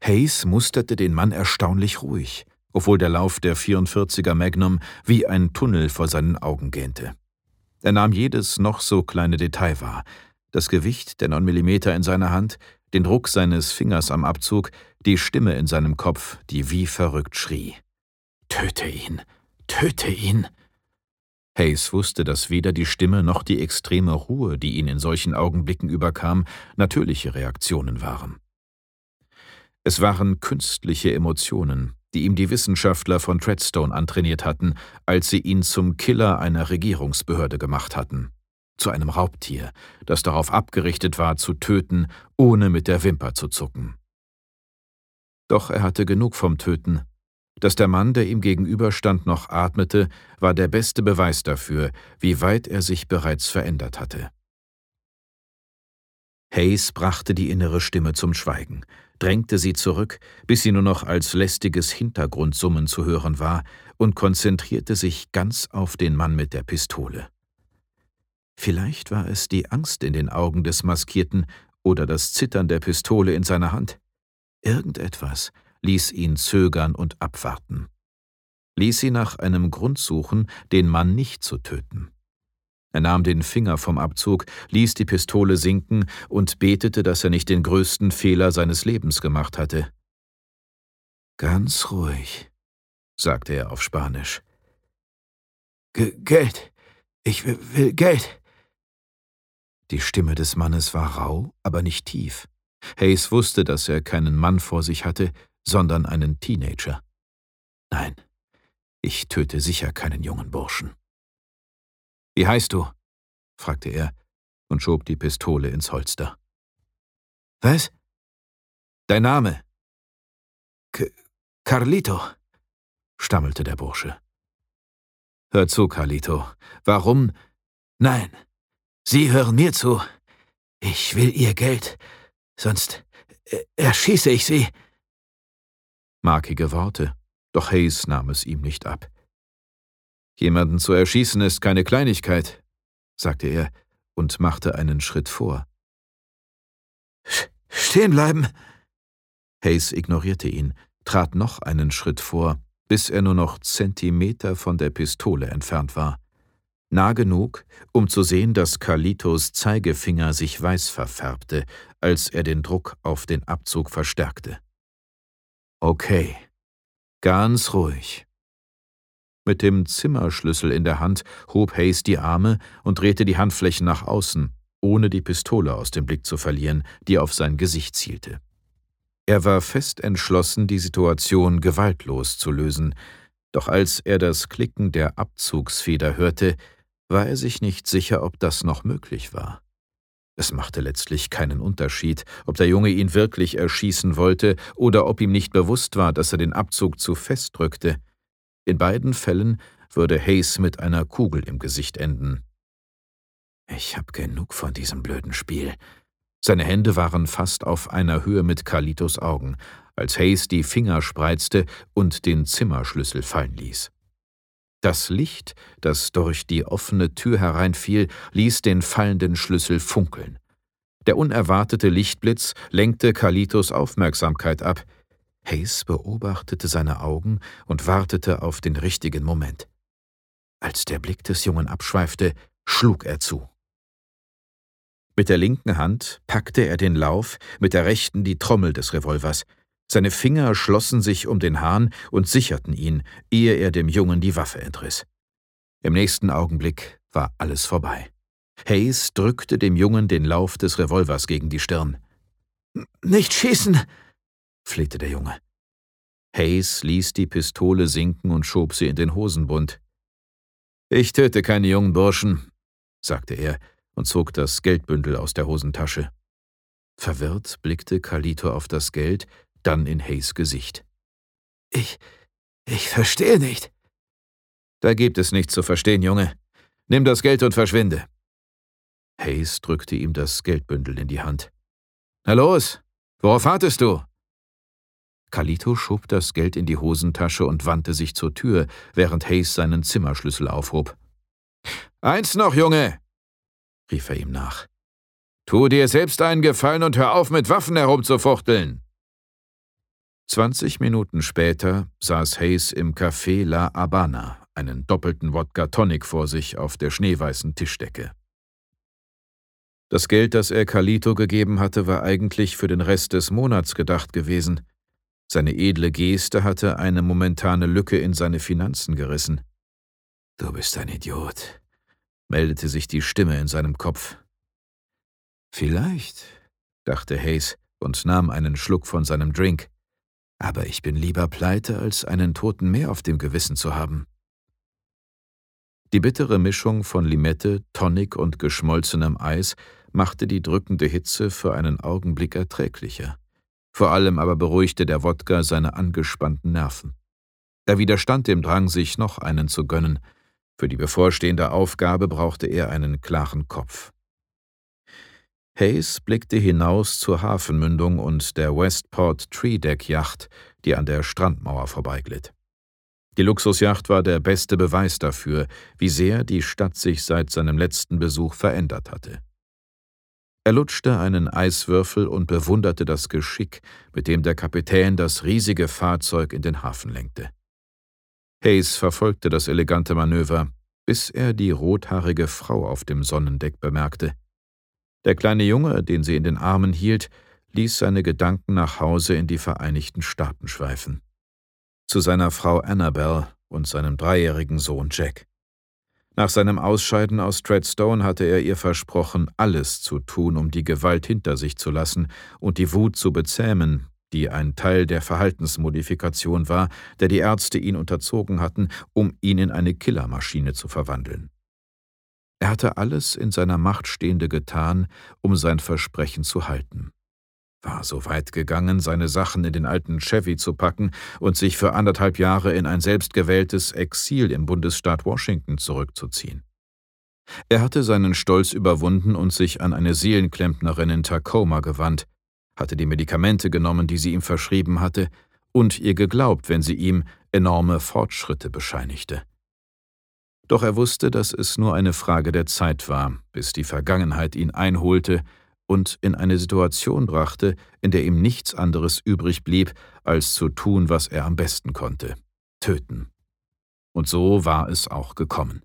Hayes musterte den Mann erstaunlich ruhig, obwohl der Lauf der 44er Magnum wie ein Tunnel vor seinen Augen gähnte. Er nahm jedes noch so kleine Detail wahr: das Gewicht der 9mm in seiner Hand, den Druck seines Fingers am Abzug, die Stimme in seinem Kopf, die wie verrückt schrie: »Töte ihn! Töte ihn!« Hayes wusste, dass weder die Stimme noch die extreme Ruhe, die ihn in solchen Augenblicken überkam, natürliche Reaktionen waren. Es waren künstliche Emotionen, die ihm die Wissenschaftler von Treadstone antrainiert hatten, als sie ihn zum Killer einer Regierungsbehörde gemacht hatten. Zu einem Raubtier, das darauf abgerichtet war, zu töten, ohne mit der Wimper zu zucken. Doch er hatte genug vom Töten. Dass der Mann, der ihm gegenüberstand, noch atmete, war der beste Beweis dafür, wie weit er sich bereits verändert hatte. Hayes brachte die innere Stimme zum Schweigen, drängte sie zurück, bis sie nur noch als lästiges Hintergrundsummen zu hören war, und konzentrierte sich ganz auf den Mann mit der Pistole. Vielleicht war es die Angst in den Augen des Maskierten oder das Zittern der Pistole in seiner Hand. Irgendetwas ließ ihn zögern und abwarten. Ließ sie nach einem Grund suchen, den Mann nicht zu töten. Er nahm den Finger vom Abzug, ließ die Pistole sinken und betete, dass er nicht den größten Fehler seines Lebens gemacht hatte. »Ganz ruhig«, sagte er auf Spanisch. »Geld! Ich will Geld!« Die Stimme des Mannes war rau, aber nicht tief. Hayes wusste, dass er keinen Mann vor sich hatte, sondern einen Teenager. »Nein, ich töte sicher keinen jungen Burschen.« »Wie heißt du?« fragte er und schob die Pistole ins Holster. »Was?« »Dein Name?« »Carlito«, stammelte der Bursche. »Hör zu, Carlito. Warum?« »Nein, Sie hören mir zu. Ich will Ihr Geld, sonst erschieße ich Sie.« Markige Worte, doch Hayes nahm es ihm nicht ab. »Jemanden zu erschießen ist keine Kleinigkeit«, sagte er und machte einen Schritt vor. »Stehen bleiben!« Hayes ignorierte ihn, trat noch einen Schritt vor, bis er nur noch Zentimeter von der Pistole entfernt war. Nah genug, um zu sehen, dass Carlitos Zeigefinger sich weiß verfärbte, als er den Druck auf den Abzug verstärkte. »Okay, ganz ruhig.« Mit dem Zimmerschlüssel in der Hand hob Hayes die Arme und drehte die Handflächen nach außen, ohne die Pistole aus dem Blick zu verlieren, die auf sein Gesicht zielte. Er war fest entschlossen, die Situation gewaltlos zu lösen, doch als er das Klicken der Abzugsfeder hörte, war er sich nicht sicher, ob das noch möglich war. Es machte letztlich keinen Unterschied, ob der Junge ihn wirklich erschießen wollte oder ob ihm nicht bewusst war, dass er den Abzug zu fest drückte. In beiden Fällen würde Hayes mit einer Kugel im Gesicht enden. »Ich hab genug von diesem blöden Spiel.« Seine Hände waren fast auf einer Höhe mit Carlitos Augen, als Hayes die Finger spreizte und den Zimmerschlüssel fallen ließ. Das Licht, das durch die offene Tür hereinfiel, ließ den fallenden Schlüssel funkeln. Der unerwartete Lichtblitz lenkte Carlitos Aufmerksamkeit ab. Hayes beobachtete seine Augen und wartete auf den richtigen Moment. Als der Blick des Jungen abschweifte, schlug er zu. Mit der linken Hand packte er den Lauf, mit der rechten die Trommel des Revolvers. Seine Finger schlossen sich um den Hahn und sicherten ihn, ehe er dem Jungen die Waffe entriss. Im nächsten Augenblick war alles vorbei. Hayes drückte dem Jungen den Lauf des Revolvers gegen die Stirn. »Nicht schießen«, flehte der Junge. Hayes ließ die Pistole sinken und schob sie in den Hosenbund. »Ich töte keine jungen Burschen«, sagte er und zog das Geldbündel aus der Hosentasche. Verwirrt blickte Carlito auf das Geld, dann in Hayes Gesicht. Ich verstehe nicht.« »Da gibt es nichts zu verstehen, Junge. Nimm das Geld und verschwinde.« Hayes drückte ihm das Geldbündel in die Hand. »Na los, worauf wartest du?« Carlito schob das Geld in die Hosentasche und wandte sich zur Tür, während Hayes seinen Zimmerschlüssel aufhob. »Eins noch, Junge«, rief er ihm nach. »Tu dir selbst einen Gefallen und hör auf, mit Waffen herumzufuchteln.« 20 Minuten später saß Hayes im Café La Habana, einen doppelten Wodka Tonic vor sich auf der schneeweißen Tischdecke. Das Geld, das er Carlito gegeben hatte, war eigentlich für den Rest des Monats gedacht gewesen. Seine edle Geste hatte eine momentane Lücke in seine Finanzen gerissen. »Du bist ein Idiot«, meldete sich die Stimme in seinem Kopf. »Vielleicht«, dachte Hayes und nahm einen Schluck von seinem Drink. »Aber ich bin lieber pleite, als einen Toten mehr auf dem Gewissen zu haben.« Die bittere Mischung von Limette, Tonic und geschmolzenem Eis machte die drückende Hitze für einen Augenblick erträglicher. Vor allem aber beruhigte der Wodka seine angespannten Nerven. Er widerstand dem Drang, sich noch einen zu gönnen. Für die bevorstehende Aufgabe brauchte er einen klaren Kopf. Hayes blickte hinaus zur Hafenmündung und der Westport Tree Deck Yacht, die an der Strandmauer vorbeiglitt. Die Luxusjacht war der beste Beweis dafür, wie sehr die Stadt sich seit seinem letzten Besuch verändert hatte. Er lutschte einen Eiswürfel und bewunderte das Geschick, mit dem der Kapitän das riesige Fahrzeug in den Hafen lenkte. Hayes verfolgte das elegante Manöver, bis er die rothaarige Frau auf dem Sonnendeck bemerkte. Der kleine Junge, den sie in den Armen hielt, ließ seine Gedanken nach Hause in die Vereinigten Staaten schweifen. Zu seiner Frau Annabel und seinem 3-jährigen Sohn Jack. Nach seinem Ausscheiden aus Treadstone hatte er ihr versprochen, alles zu tun, um die Gewalt hinter sich zu lassen und die Wut zu bezähmen, die ein Teil der Verhaltensmodifikation war, der die Ärzte ihn unterzogen hatten, um ihn in eine Killermaschine zu verwandeln. Er hatte alles in seiner Macht Stehende getan, um sein Versprechen zu halten. War so weit gegangen, seine Sachen in den alten Chevy zu packen und sich für 1,5 Jahre in ein selbstgewähltes Exil im Bundesstaat Washington zurückzuziehen. Er hatte seinen Stolz überwunden und sich an eine Seelenklempnerin in Tacoma gewandt, hatte die Medikamente genommen, die sie ihm verschrieben hatte, und ihr geglaubt, wenn sie ihm enorme Fortschritte bescheinigte. Doch er wusste, dass es nur eine Frage der Zeit war, bis die Vergangenheit ihn einholte und in eine Situation brachte, in der ihm nichts anderes übrig blieb, als zu tun, was er am besten konnte: töten. Und so war es auch gekommen.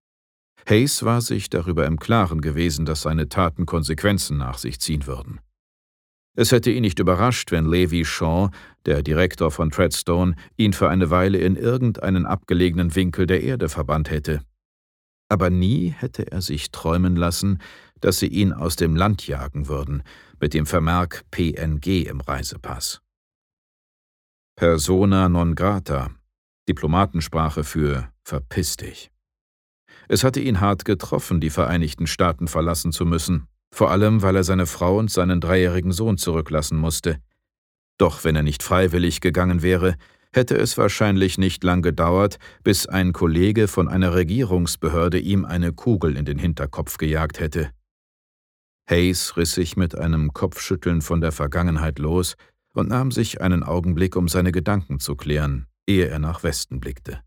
Hayes war sich darüber im Klaren gewesen, dass seine Taten Konsequenzen nach sich ziehen würden. Es hätte ihn nicht überrascht, wenn Levi Shaw, der Direktor von Treadstone, ihn für eine Weile in irgendeinen abgelegenen Winkel der Erde verbannt hätte. Aber nie hätte er sich träumen lassen, dass sie ihn aus dem Land jagen würden, mit dem Vermerk PNG im Reisepass. Persona non grata, Diplomatensprache für »Verpiss dich«. Es hatte ihn hart getroffen, die Vereinigten Staaten verlassen zu müssen, vor allem, weil er seine Frau und seinen 3-jährigen Sohn zurücklassen musste. Doch wenn er nicht freiwillig gegangen wäre, hätte es wahrscheinlich nicht lang gedauert, bis ein Kollege von einer Regierungsbehörde ihm eine Kugel in den Hinterkopf gejagt hätte. Hayes riss sich mit einem Kopfschütteln von der Vergangenheit los und nahm sich einen Augenblick, um seine Gedanken zu klären, ehe er nach Westen blickte.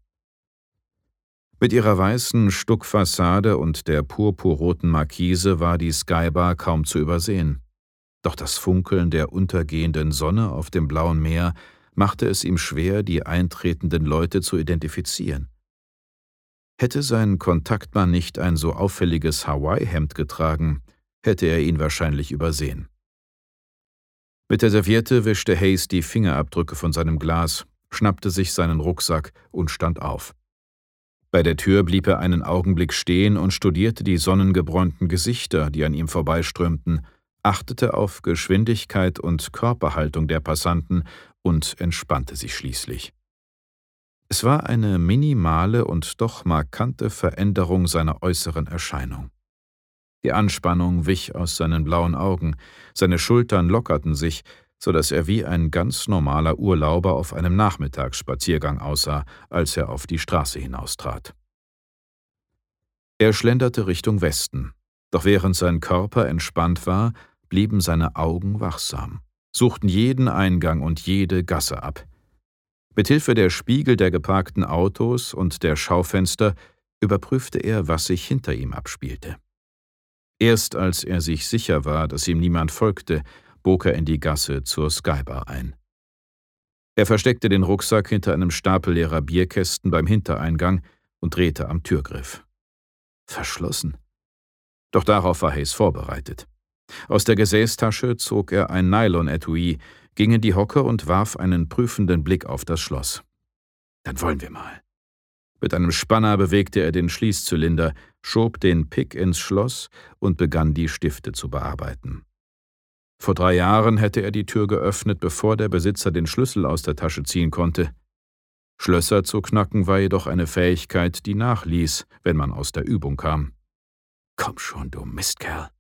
Mit ihrer weißen Stuckfassade und der purpurroten Markise war die Skybar kaum zu übersehen. Doch das Funkeln der untergehenden Sonne auf dem blauen Meer machte es ihm schwer, die eintretenden Leute zu identifizieren. Hätte sein Kontaktmann nicht ein so auffälliges Hawaii-Hemd getragen, hätte er ihn wahrscheinlich übersehen. Mit der Serviette wischte Hayes die Fingerabdrücke von seinem Glas, schnappte sich seinen Rucksack und stand auf. Bei der Tür blieb er einen Augenblick stehen und studierte die sonnengebräunten Gesichter, die an ihm vorbeiströmten, achtete auf Geschwindigkeit und Körperhaltung der Passanten und entspannte sich schließlich. Es war eine minimale und doch markante Veränderung seiner äußeren Erscheinung. Die Anspannung wich aus seinen blauen Augen, seine Schultern lockerten sich, so dass er wie ein ganz normaler Urlauber auf einem Nachmittagsspaziergang aussah, als er auf die Straße hinaustrat. Er schlenderte Richtung Westen, doch während sein Körper entspannt war, blieben seine Augen wachsam, suchten jeden Eingang und jede Gasse ab. Mithilfe der Spiegel der geparkten Autos und der Schaufenster überprüfte er, was sich hinter ihm abspielte. Erst als er sich sicher war, dass ihm niemand folgte, bog er in die Gasse zur Skybar ein. Er versteckte den Rucksack hinter einem Stapel leerer Bierkästen beim Hintereingang und drehte am Türgriff. Verschlossen. Doch darauf war Hayes vorbereitet. Aus der Gesäßtasche zog er ein Nylon-Etui, ging in die Hocke und warf einen prüfenden Blick auf das Schloss. Dann wollen wir mal. Mit einem Spanner bewegte er den Schließzylinder, schob den Pick ins Schloss und begann, die Stifte zu bearbeiten. Vor 3 Jahren hätte er die Tür geöffnet, bevor der Besitzer den Schlüssel aus der Tasche ziehen konnte. Schlösser zu knacken war jedoch eine Fähigkeit, die nachließ, wenn man aus der Übung kam. »Komm schon, du Mistkerl«,